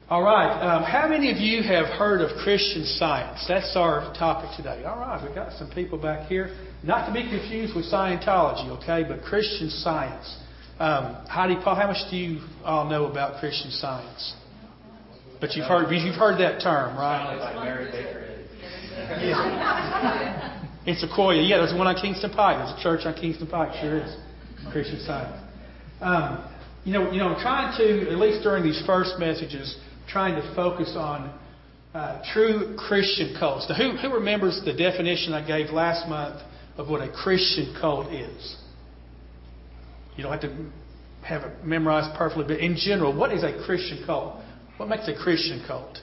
All right. How many of you have heard of Christian Science? That's our topic today. All right. We've got some people back here. Not to be confused with Scientology, okay? But Christian Science. Heidi, Paul, how much do you all know about Christian Science? But you've heard that term, right? By Mary Baker Eddy. Yeah. In Sequoia. Yeah, there's one on Kingston Pike. There's a church on Kingston Pike. Sure is. Christian Science. I'm trying to, at least during these first messages, trying to focus on true Christian cults. Now, who remembers the definition I gave last month of what a Christian cult is? You don't have to have it memorized perfectly, but in general, what is a Christian cult? What makes a Christian cult?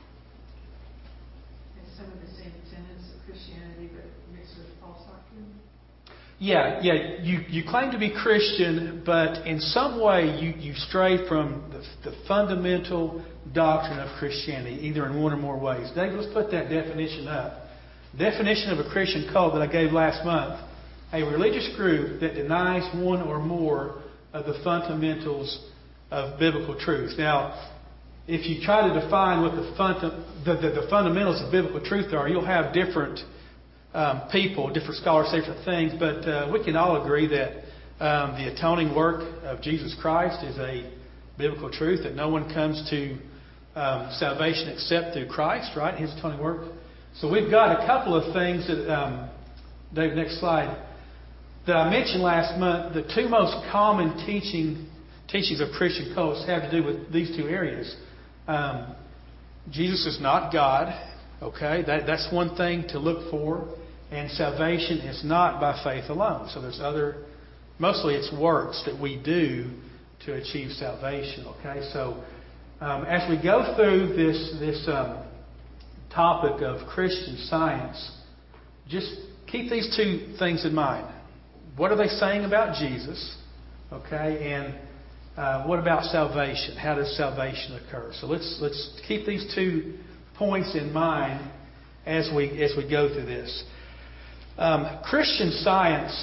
It's some of the same tenets of Christianity, but mixed with false doctrine. Yeah. You claim to be Christian, but in some way you stray from the fundamental doctrine of Christianity, either in one or more ways. David, let's put that definition up. Definition of a Christian cult that I gave last month: a religious group that denies one or more of the fundamentals of biblical truth. Now, if you try to define what the fundamentals of biblical truth are, you'll have different people, different scholars say different things, but we can all agree that the atoning work of Jesus Christ is a biblical truth, that no one comes to salvation except through Christ, right? His atoning work. So we've got a couple of things that, Dave, next slide, that I mentioned last month. The two most common teachings of Christian cults have to do with these two areas. Jesus is not God. Okay, that's one thing to look for. And salvation is not by faith alone. So there's mostly it's works that we do to achieve salvation. Okay, so as we go through this topic of Christian Science, just keep these two things in mind. What are they saying about Jesus? Okay, and what about salvation? How does salvation occur? So let's keep these two points in mind as we go through this. Christian Science,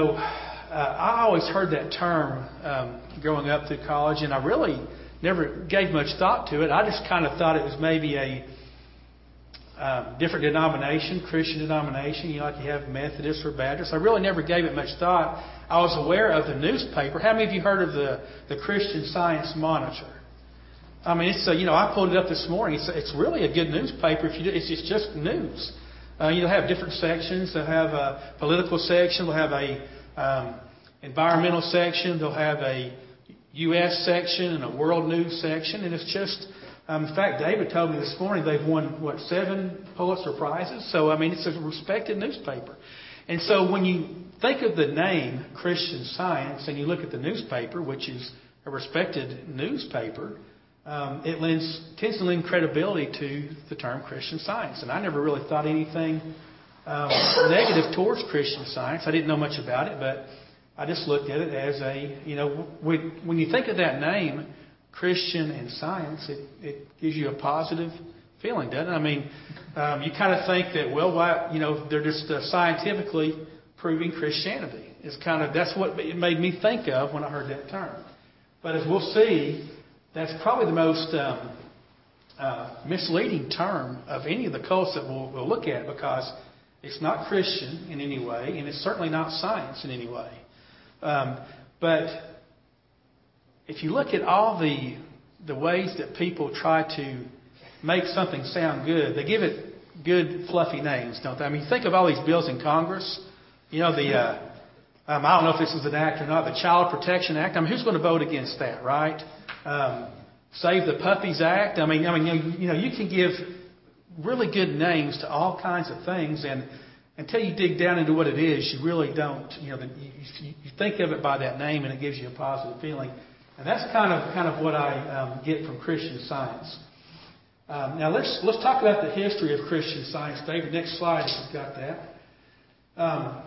I always heard that term growing up through college, and I really never gave much thought to it. I just kind of thought it was maybe a different denomination, Christian denomination, like you have Methodist or Baptist. I really never gave it much thought. I was aware of the newspaper. How many of you heard of the Christian Science Monitor? I mean, it's I pulled it up this morning. It's really a good newspaper. It's just news. You'll have different sections. They'll have a political section. They'll have a environmental section. They'll have a U.S. section and a world news section. And it's just, in fact, David told me this morning they've won, 7 Pulitzer Prizes. So, I mean, it's a respected newspaper. And so when you think of the name Christian Science and you look at the newspaper, which is a respected newspaper, it tends to lend credibility to the term Christian Science. And I never really thought anything negative towards Christian Science. I didn't know much about it, but I just looked at it as when you think of that name, Christian and Science, it gives you a positive feeling, doesn't it? I mean, you kind of think that, they're just scientifically proving Christianity. That's what it made me think of when I heard that term. But as we'll see, that's probably the most misleading term of any of the cults that we'll look at, because it's not Christian in any way, and it's certainly not science in any way. But if you look at all the ways that people try to make something sound good, they give it good, fluffy names, don't they? I mean, think of all these bills in Congress. I don't know if this is an act or not, the Child Protection Act. I mean, who's going to vote against that, right? Save the Puppies Act. I mean, you can give really good names to all kinds of things, and until you dig down into what it is, you really don't. You think of it by that name, and it gives you a positive feeling. And that's kind of what I get from Christian Science. Now let's talk about the history of Christian Science. David, next slide if you've got that.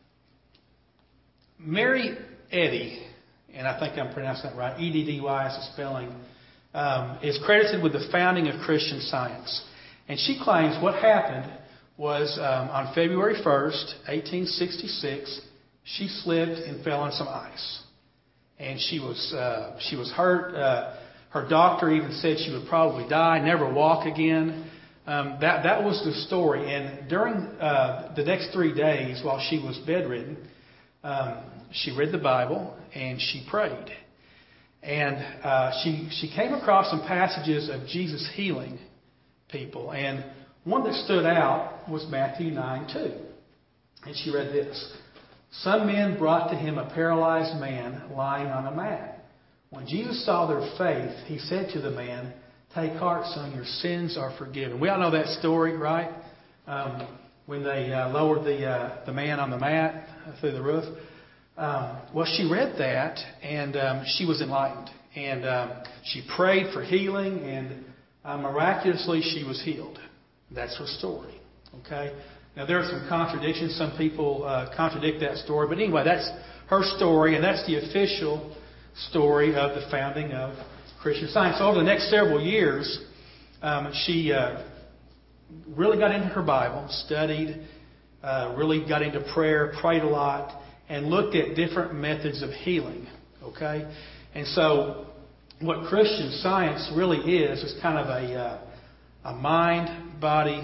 Mary Eddy, and I think I'm pronouncing that right, Eddy is the spelling, is credited with the founding of Christian Science. And she claims what happened was on February 1st, 1866, she slipped and fell on some ice. And she was hurt. Her doctor even said she would probably die, never walk again. That was the story. And during the next 3 days while she was bedridden, she read the Bible and she prayed. And she came across some passages of Jesus healing people. And one that stood out was Matthew 9:2. And she read this. Some men brought to him a paralyzed man lying on a mat. When Jesus saw their faith, he said to the man, "Take heart, son, your sins are forgiven." We all know that story, right? When they lowered the man on the mat through the roof. Well, she read that, and she was enlightened. And she prayed for healing, and miraculously she was healed. That's her story. Okay? Now, there are some contradictions. Some people contradict that story. But anyway, that's her story, and that's the official story of the founding of Christian Science. So over the next several years, she really got into her Bible, studied, really got into prayer, prayed a lot, and looked at different methods of healing. Okay? And so what Christian Science really is kind of a mind, body,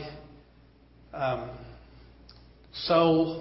soul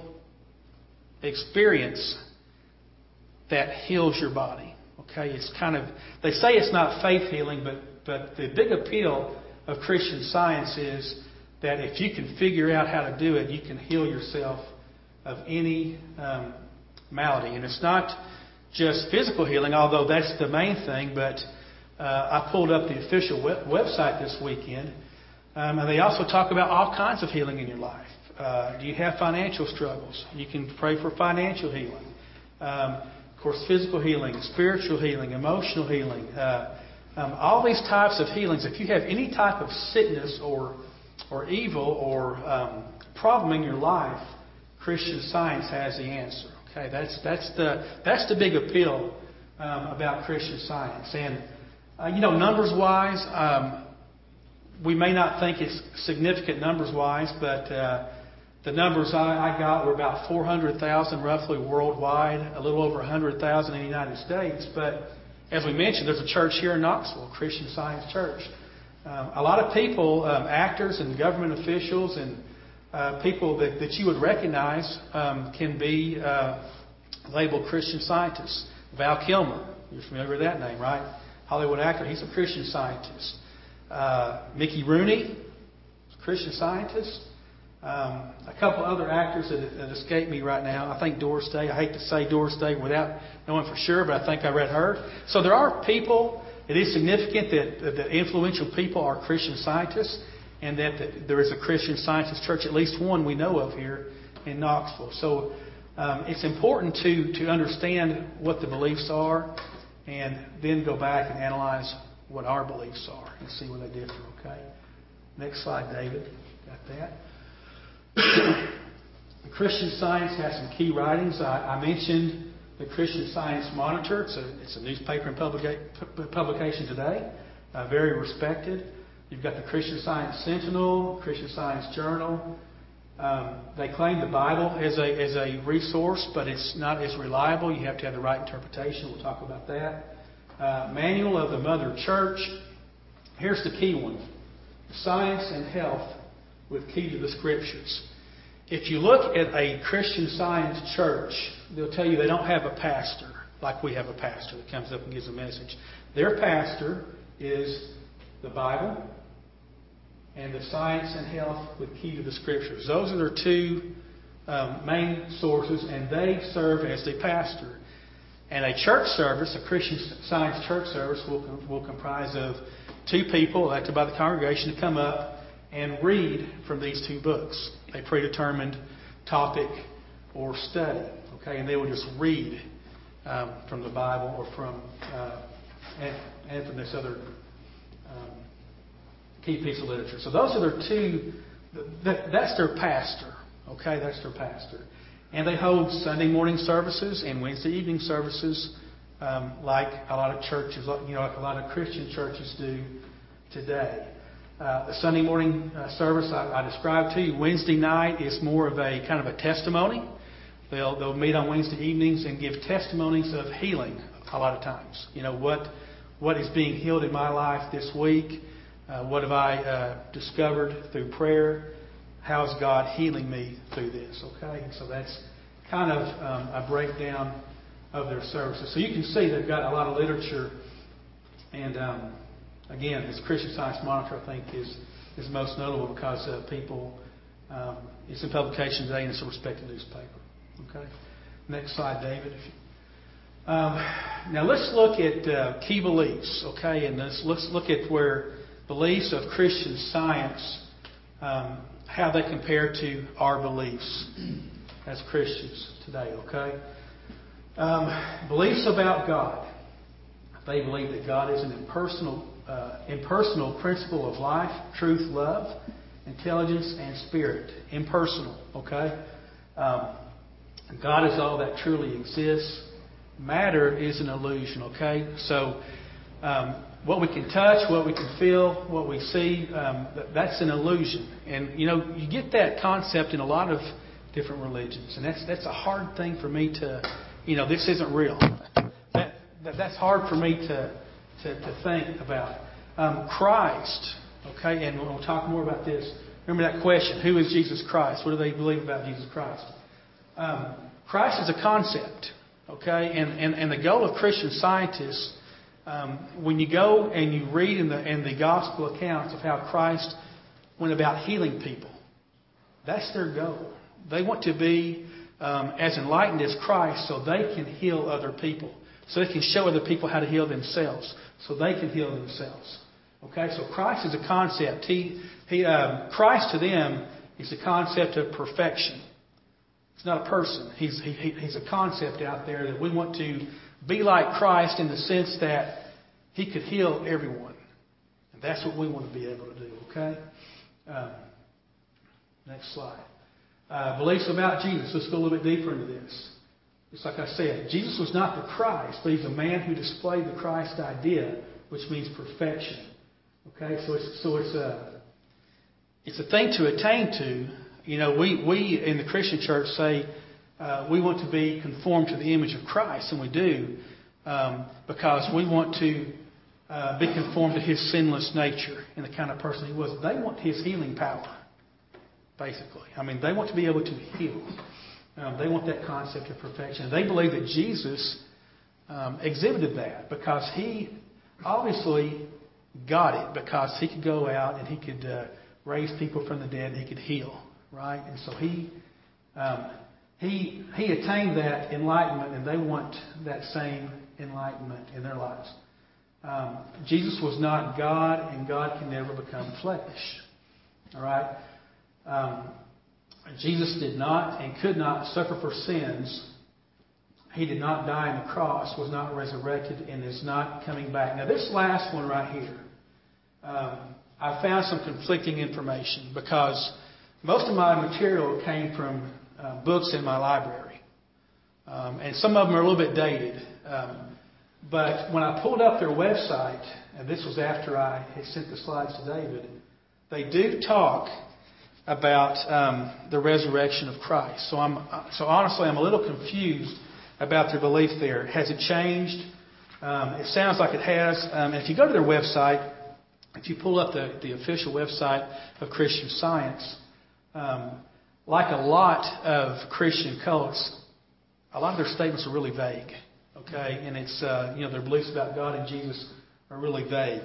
experience that heals your body. Okay, it's kind of, they say it's not faith healing, but the big appeal of Christian Science is that if you can figure out how to do it, you can heal yourself of any malady. And it's not just physical healing, although that's the main thing, but I pulled up the official website this weekend, and they also talk about all kinds of healing in your life. Do you have financial struggles? You can pray for financial healing. Of course, physical healing, spiritual healing, emotional healing. All these types of healings. If you have any type of sickness or evil or problem in your life, Christian Science has the answer. Okay, that's the big appeal about Christian Science. And numbers wise, we may not think it's significant numbers wise, but the numbers I got were about 400,000 roughly worldwide, a little over 100,000 in the United States. But as we mentioned, there's a church here in Knoxville, Christian Science Church. A lot of people, actors and government officials and people that you would recognize can be labeled Christian scientists. Val Kilmer, you're familiar with that name, right? Hollywood actor, he's a Christian scientist. Mickey Rooney, Christian scientist. A couple other actors that escape me right now. I think Doris Day. I hate to say Doris Day without knowing for sure, but I think I read her. So there are people. It is significant that influential people are Christian scientists, and that there is a Christian Scientist church, at least one we know of here in Knoxville. So it's important to understand what the beliefs are, and then go back and analyze what our beliefs are and see where they differ. Okay. Next slide, David. Got that? Christian Science has some key writings. I mentioned the Christian Science Monitor. It's a newspaper and publication today, very respected. You've got the Christian Science Sentinel, Christian Science Journal. They claim the Bible as a resource, but it's not as reliable. You have to have the right interpretation. We'll talk about that. Manual of the Mother Church. Here's the key one: Science and Health with Key to the Scriptures. If you look at a Christian Science church, they'll tell you they don't have a pastor like we have a pastor that comes up and gives a message. Their pastor is the Bible and the Science and Health with Key to the Scriptures. Those are their two main sources, and they serve as the pastor. And a church service, a Christian Science church service, will comprise of two people elected by the congregation to come up and read from these two books, a predetermined topic or study. Okay, and they will just read from the Bible or from and from this other key piece of literature. So those are their two. That's their pastor. Okay, that's their pastor, and they hold Sunday morning services and Wednesday evening services, like a lot of churches, like a lot of Christian churches do today. The Sunday morning service I described to you. Wednesday night is more of a kind of a testimony. They'll meet on Wednesday evenings and give testimonies of healing a lot of times. what is being healed in my life this week? What have I discovered through prayer? How is God healing me through this? Okay, and so that's kind of a breakdown of their services. So you can see they've got a lot of literature. And again, this Christian Science Monitor, I think, is most notable because people, it's in publication today and it's a respected newspaper. Okay, next slide, David. Now let's look at key beliefs. Okay, and let's look at where beliefs of Christian Science, how they compare to our beliefs as Christians today. Okay, beliefs about God. They believe that God is an impersonal principle of life, truth, love, intelligence, and spirit. Impersonal, okay? God is all that truly exists. Matter is an illusion, okay? So what we can touch, what we can feel, what we see, that's an illusion. And, you get that concept in a lot of different religions. And that's a hard thing for me to, this isn't real. That's hard for me to think about. Christ, okay, and we'll talk more about this. Remember that question, who is Jesus Christ? What do they believe about Jesus Christ? Christ is a concept, okay, and the goal of Christian scientists, when you go and you read in the gospel accounts of how Christ went about healing people, that's their goal. They want to be as enlightened as Christ so they can heal other people. So they can show other people how to heal themselves. So they can heal themselves. Okay, so Christ is a concept. Christ to them is a concept of perfection. It's not a person. He's a concept out there that we want to be like Christ in the sense that He could heal everyone. And that's what we want to be able to do. Okay? Next slide. Beliefs about Jesus. Let's go a little bit deeper into this. It's like I said, Jesus was not the Christ, but He's a man who displayed the Christ idea, which means perfection. Okay, so it's a thing to attain to. We in the Christian church say we want to be conformed to the image of Christ, and we do because we want to be conformed to His sinless nature and the kind of person He was. They want His healing power, basically. They want to be able to heal. They want that concept of perfection. They believe that Jesus exhibited that because He obviously got it because He could go out and He could raise people from the dead and He could heal, right? And so He attained that enlightenment, and they want that same enlightenment in their lives. Jesus was not God, and God can never become flesh. All right? Jesus did not and could not suffer for sins. He did not die on the cross, was not resurrected, and is not coming back. Now, this last one right here, I found some conflicting information because most of my material came from books in my library. And some of them are a little bit dated. But when I pulled up their website, and this was after I had sent the slides to David, they do talk about the resurrection of Christ. So honestly, I'm a little confused about their belief there. Has it changed? It sounds like it has. If you go to their website, if you pull up the official website of Christian Science, like a lot of Christian cults, a lot of their statements are really vague. Okay, and it's their beliefs about God and Jesus are really vague.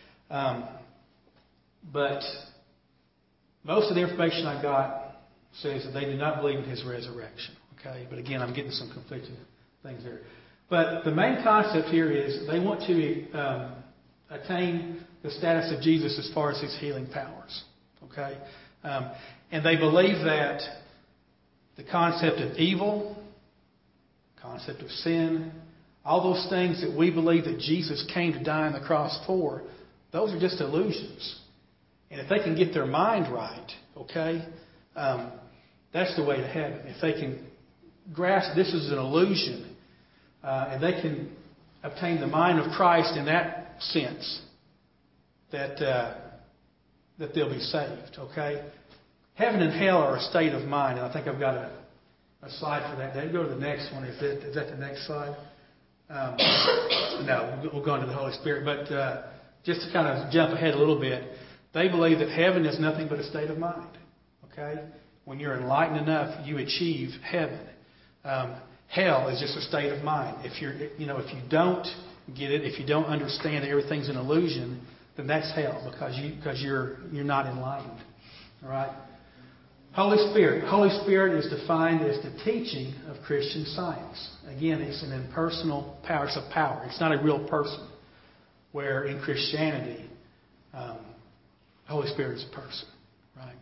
But most of the information I got says that they do not believe in His resurrection. Okay, but again, I'm getting some conflicting things there. But the main concept here is they want to attain the status of Jesus as far as His healing powers. Okay, and they believe that the concept of evil, concept of sin, all those things that we believe that Jesus came to die on the cross for, those are just illusions. And if they can get their mind right, okay, that's the way to heaven. If they can grasp this is an illusion, and they can obtain the mind of Christ in that sense, that they'll be saved. Okay, heaven and hell are a state of mind, and I think I've got a slide for that. Go to the next one. Is that the next slide? No, we'll go into the Holy Spirit. But just to kind of jump ahead a little bit, they believe that heaven is nothing but a state of mind. Okay? When you're enlightened enough, you achieve heaven. Hell is just a state of mind. If you don't get it, if you don't understand that everything's an illusion, then that's hell because you're not enlightened. All right? Holy Spirit. Holy Spirit is defined as the teaching of Christian Science. Again, it's an impersonal power. It's a power. It's not a real person. Where in Christianity, Holy Spirit is a person. Right?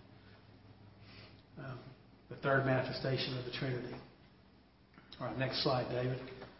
The third manifestation of the Trinity. All right, next slide, David.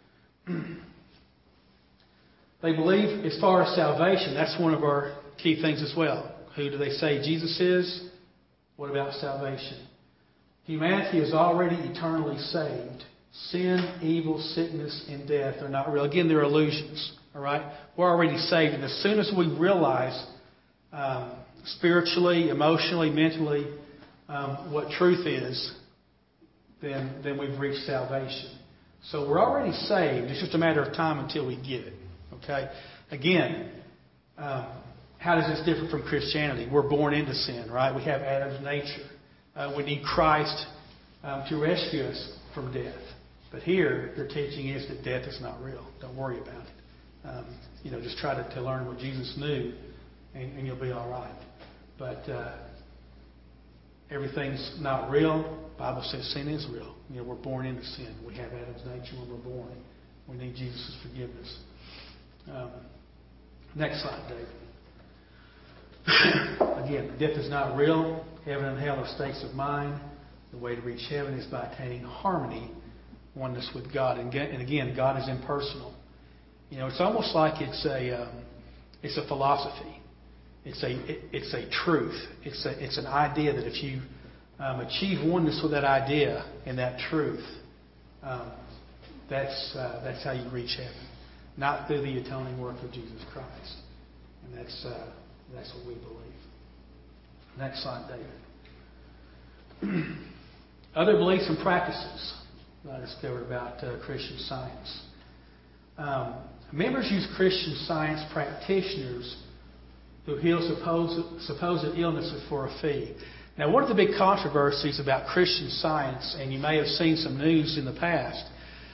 They believe, as far as salvation, that's one of our key things as well. Who do they say Jesus is? What about salvation? Humanity is already eternally saved. Sin, evil, sickness, and death are not real. Again, they're illusions. All right? We're already saved. And as soon as we realize spiritually, emotionally, mentally, what truth is, then we've reached salvation. So we're already saved. It's just a matter of time until we get it. Okay? Again, how does this differ from Christianity? We're born into sin, right? We have Adam's nature. We need Christ to rescue us from death. But here, their teaching is that death is not real. Don't worry about it. Just try to learn what Jesus knew, and you'll be all right. But everything's not real. The Bible says sin is real. We're born into sin. We have Adam's nature when we're born. We need Jesus' forgiveness. Next slide, David. Again, death is not real. Heaven and hell are states of mind. The way to reach heaven is by attaining harmony, oneness with God. And again, God is impersonal. It's almost like it's a philosophy. It's a truth. It's an idea that if you achieve oneness with that idea and that truth, that's how you reach heaven, not through the atoning work of Jesus Christ. And that's what we believe. Next slide, David. Other beliefs and practices that I discovered about Christian Science. Members use Christian Science practitioners who heal supposed illnesses for a fee. Now, one of the big controversies about Christian Science, and you may have seen some news in the past,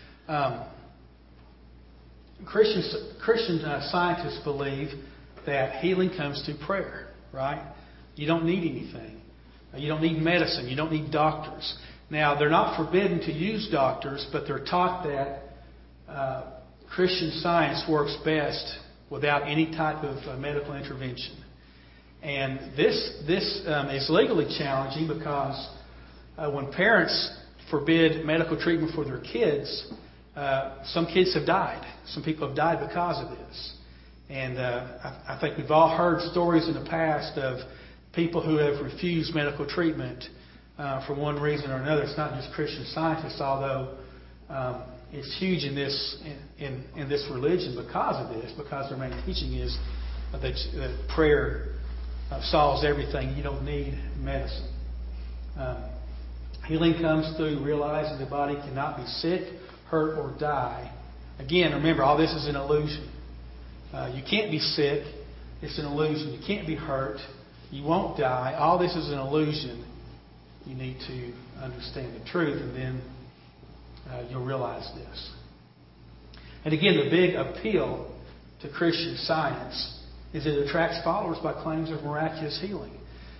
Christian scientists believe that healing comes through prayer, right? You don't need anything. You don't need medicine. You don't need doctors. Now, they're not forbidden to use doctors, but they're taught that Christian Science works best without any type of medical intervention. And this is legally challenging because when parents forbid medical treatment for their kids, some kids have died. Some people have died because of this. And I think we've all heard stories in the past of people who have refused medical treatment for one reason or another. It's not just Christian scientists, although it's huge in this religion because of this, because their main teaching is that prayer solves everything. You don't need medicine. Healing comes through realizing the body cannot be sick, hurt, or die. Again, remember, all this is an illusion. You can't be sick. It's an illusion. You can't be hurt. You won't die. All this is an illusion. You need to understand the truth, and then you'll realize this. And again, the big appeal to Christian Science is it attracts followers by claims of miraculous healing.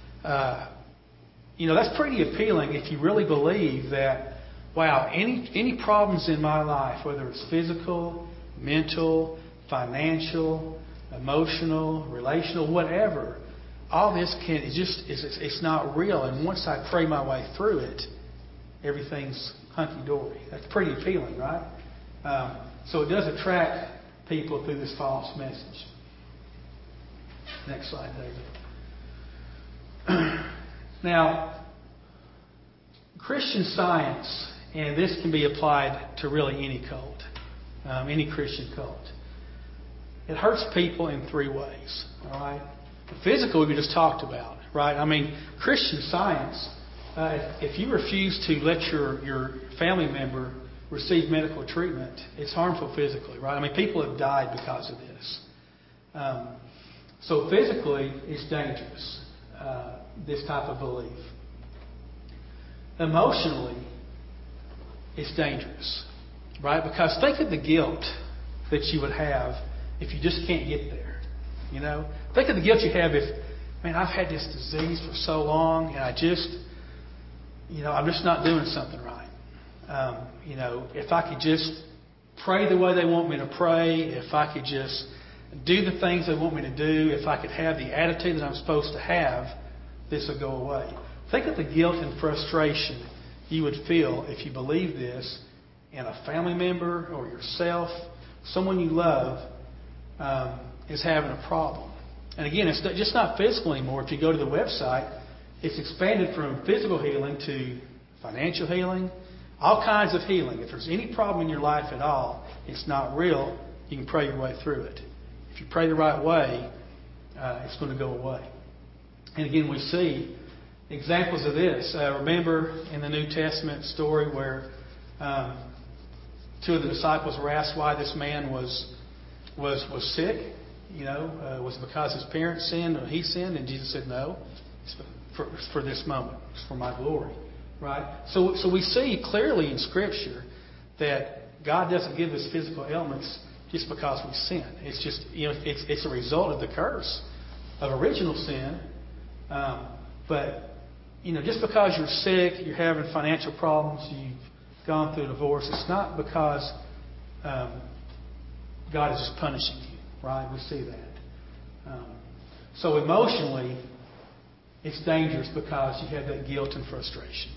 That's pretty appealing if you really believe that, wow, any problems in my life, whether it's physical, mental, financial, emotional, relational, whatever, all this it's not real. And once I pray my way through it, everything's hunky-dory. That's pretty appealing, right? So it does attract people through this false message. Next slide, David. Now, Christian Science, and this can be applied to really any cult, any Christian cult. It hurts people in three ways, all right? The physical we just talked about, right? I mean, Christian Science, if you refuse to let your family member receive medical treatment, it's harmful physically, right? I mean, people have died because of this. So physically, it's dangerous, this type of belief. Emotionally, it's dangerous, right? Because think of the guilt that you would have if you just can't get there. You know, think of the guilt you have if, man, I've had this disease for so long, and I'm just not doing something right. If I could just pray the way they want me to pray, if I could just do the things they want me to do, if I could have the attitude that I'm supposed to have, this will go away. Think of the guilt and frustration you would feel if you believe this in a family member or yourself, someone you love, is having a problem. And again, it's just not physical anymore. If you go to the website, it's expanded from physical healing to financial healing, all kinds of healing. If there's any problem in your life at all, it's not real, you can pray your way through it. If you pray the right way, it's going to go away. And again, we see examples of this. Remember in the New Testament story where two of the disciples were asked why this man was sick. Was it because his parents sinned or he sinned? And Jesus said, no, it's for this moment. It's for my glory. Right? So we see clearly in Scripture that God doesn't give us physical ailments just because we sin. It's just, it's a result of the curse of original sin. But just because you're sick, you're having financial problems, you've gone through a divorce, it's not because God is just punishing you. Right? We see that. So emotionally, it's dangerous because you have that guilt and frustration.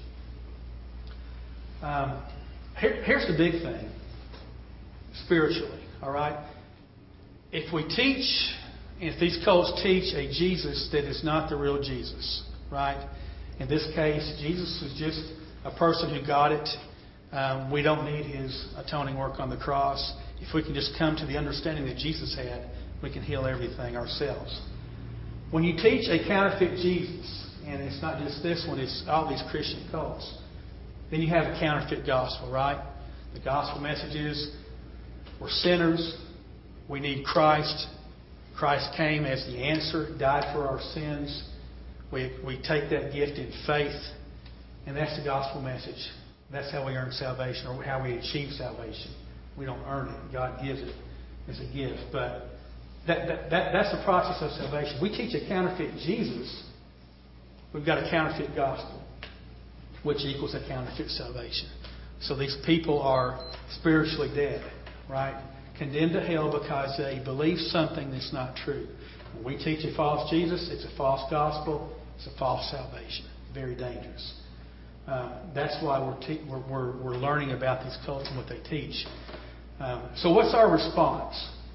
Here's the big thing. Spiritually, all right? If these cults teach a Jesus that is not the real Jesus, right? In this case, Jesus was just a person who got it. We don't need His atoning work on the cross. If we can just come to the understanding that Jesus had, we can heal everything ourselves. When you teach a counterfeit Jesus, and it's not just this one, it's all these Christian cults, then you have a counterfeit gospel, right? The gospel message is we're sinners, we need Christ. Christ came as the answer, died for our sins. We take that gift in faith, and that's the gospel message. That's how we earn salvation, or how we achieve salvation. We don't earn it. God gives it as a gift. But that's the process of salvation. We teach a counterfeit Jesus. We've got a counterfeit gospel, which equals a counterfeit salvation. So these people are spiritually dead, right? Condemned to hell because they believe something that's not true. When we teach a false Jesus, it's a false gospel. It's a false salvation. Very dangerous. That's why we're learning about these cults and what they teach. So what's our response?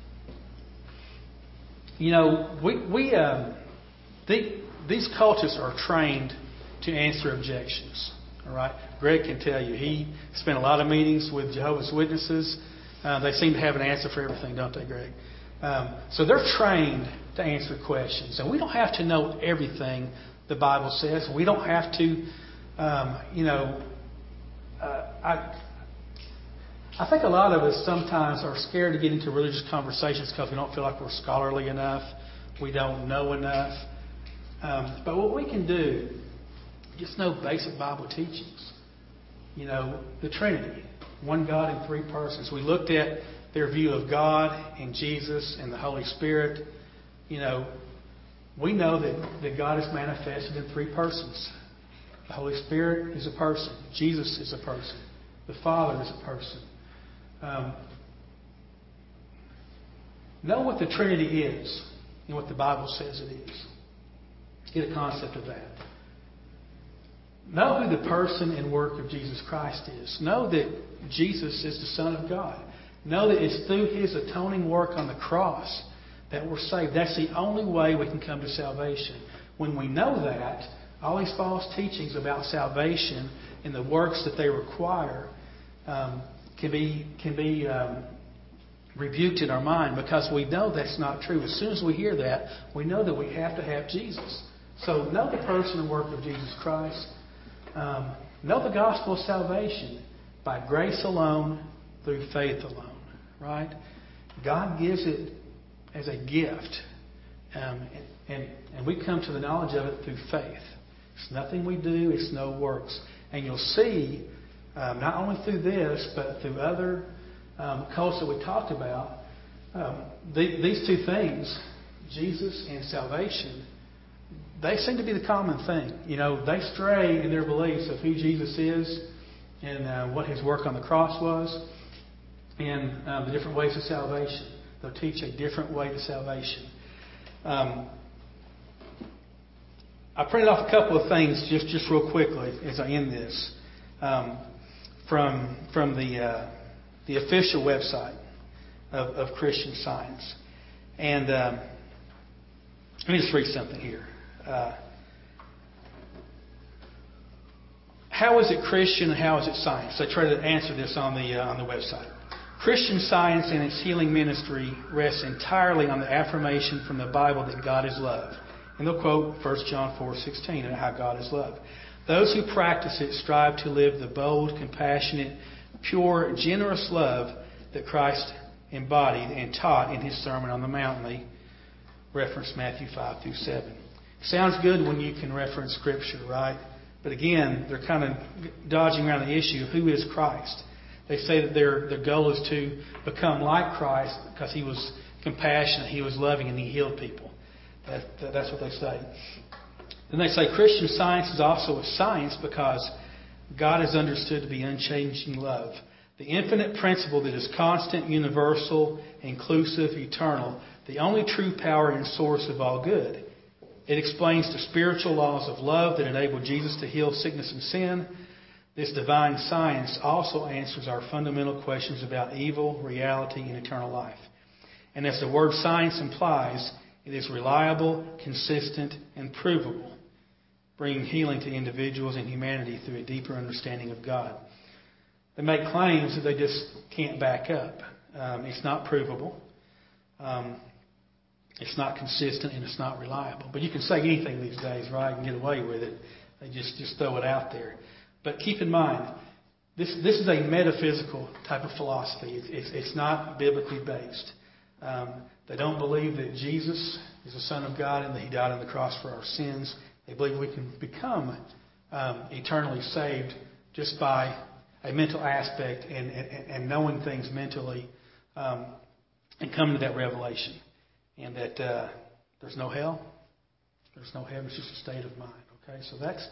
These cultists are trained to answer objections. All right, Greg can tell you he spent a lot of meetings with Jehovah's Witnesses. They seem to have an answer for everything, don't they, Greg? So they're trained to answer questions, and we don't have to know everything the Bible says. We don't have to. I think a lot of us sometimes are scared to get into religious conversations because we don't feel like we're scholarly enough. We don't know enough. But what we can do, just know basic Bible teachings. The Trinity, one God in three persons. We looked at their view of God and Jesus and the Holy Spirit. We know that God is manifested in three persons. The Holy Spirit is a person. Jesus is a person. The Father is a person. Know what the Trinity is and what the Bible says it is. Get a concept of that. Know who the person and work of Jesus Christ is. Know that Jesus is the Son of God. Know that it's through His atoning work on the cross that we're saved. That's the only way we can come to salvation. When we know that, all these false teachings about salvation and the works that they require can be rebuked in our mind, because we know that's not true. As soon as we hear that, we know that we have to have Jesus. So know the person and work of Jesus Christ. Know the gospel of salvation. by grace alone, through faith alone. Right? God gives it as a gift. And we come to the knowledge of it through faith. It's nothing we do. It's no works. And you'll see, not only through this, but through other cults that we talked about, these two things, Jesus and salvation, they seem to be the common thing. You know, they stray in their beliefs of who Jesus is and what His work on the cross was and the different ways of salvation. They'll teach a different way to salvation. I printed off a couple of things just real quickly as I end this from the official website of Christian Science. And let me just read something here. How is it Christian and how is it science? I try to answer this on the website. Christian Science and its healing ministry rests entirely on the affirmation from the Bible that God is love. And they'll quote 1 John 4:16 and how God is love. Those who practice it strive to live the bold, compassionate, pure, generous love that Christ embodied and taught in His Sermon on the Mount. They reference Matthew 5-7. Sounds good when you can reference Scripture, right? But again, they're kind of dodging around the issue of who is Christ. They say that their goal is to become like Christ because He was compassionate, He was loving, and He healed people. That's what they say. Then they say Christian Science is also a science because God is understood to be unchanging love. The infinite principle that is constant, universal, inclusive, eternal. The only true power and source of all good. It explains the spiritual laws of love that enable Jesus to heal sickness and sin. This divine science also answers our fundamental questions about evil, reality, and eternal life. And as the word science implies, it is reliable, consistent, and provable, bringing healing to individuals and humanity through a deeper understanding of God. They make claims that they just can't back up. It's not provable. It's not consistent, and it's not reliable. But you can say anything these days, right, and get away with it. They just throw it out there. But keep in mind, this is a metaphysical type of philosophy. It's not biblically based. They don't believe that Jesus is the Son of God and that He died on the cross for our sins. They believe we can become eternally saved just by a mental aspect and knowing things mentally and coming to that revelation. And that there's no hell, there's no heaven, it's just a state of mind. Okay, so that's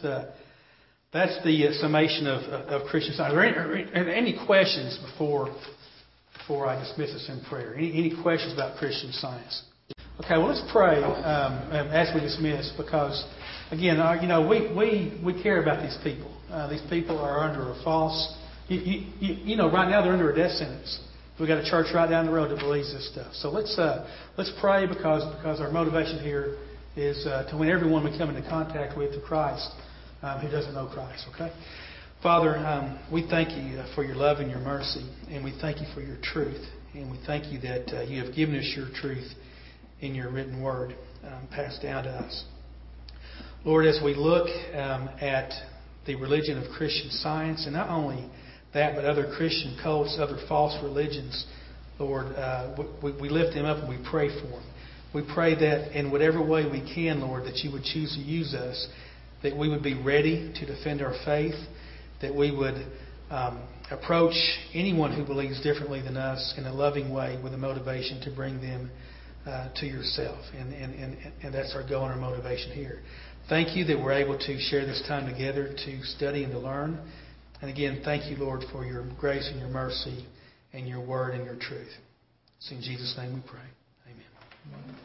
the summation of Christian Science. Are there any questions before I dismiss us in prayer? Any questions about Christian Science? Okay, well, let's pray as we dismiss, because again, we care about these people. These people are under a false. Right now they're under a death sentence. We've got a church right down the road that believes this stuff. So let's pray because our motivation here is to win everyone we come into contact with to Christ who doesn't know Christ. Okay, Father, we thank you for your love and your mercy, and we thank you for your truth, and we thank you that you have given us your truth in your written word passed down to us. Lord, as we look at the religion of Christian Science, and not only that, but other Christian cults, other false religions, Lord, we lift them up and we pray for them. We pray that in whatever way we can, Lord, that you would choose to use us, that we would be ready to defend our faith, that we would approach anyone who believes differently than us in a loving way with a motivation to bring them to yourself. And that's our goal and our motivation here. Thank you that we're able to share this time together to study and to learn. And again, thank you, Lord, for your grace and your mercy and your word and your truth. It's in Jesus' name we pray. Amen.